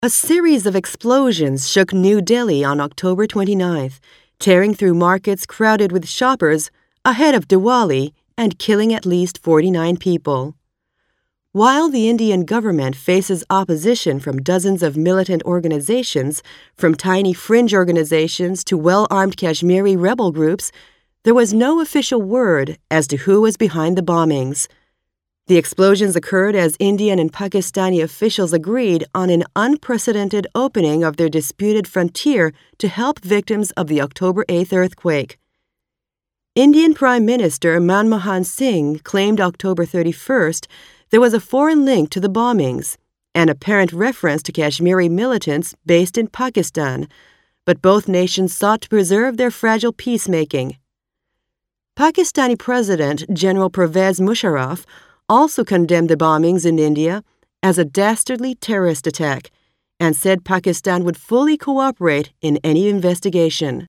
A series of explosions shook New Delhi on October 29th, tearing through markets crowded with shoppers ahead of Diwali and killing at least 49 people. While the Indian government faces opposition from dozens of militant organizations, from tiny fringe organizations to well-armed Kashmiri rebel groups, there was no official word as to who was behind the bombings. The explosions occurred as Indian and Pakistani officials agreed on an unprecedented opening of their disputed frontier to help victims of the October 8th earthquake. Indian Prime Minister Manmohan Singh claimed October 31st there was a foreign link to the bombings, an apparent reference to Kashmiri militants based in Pakistan, but both nations sought to preserve their fragile peacemaking. Pakistani President General Pervez Musharraf also condemned the bombings in India as a dastardly terrorist attack and said Pakistan would fully cooperate in any investigation.